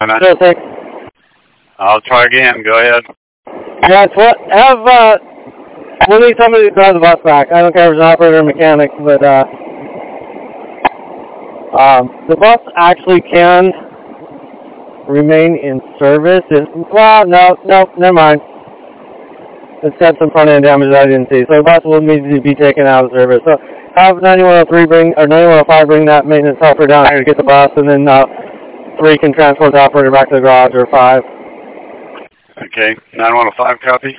Still 6. I'll try again. Go ahead. That's what. We'll need somebody to drive the bus back. I don't care if it's an operator or mechanic, but the bus actually can remain in service. Well, no, never mind. It's got some front end damage that I didn't see, so the bus will need to be taken out of service. So have 9103 or 9105 bring that maintenance helper down here to get the bus, and then 3 can transport the operator back to the garage, or 5. Okay, 9105 copy.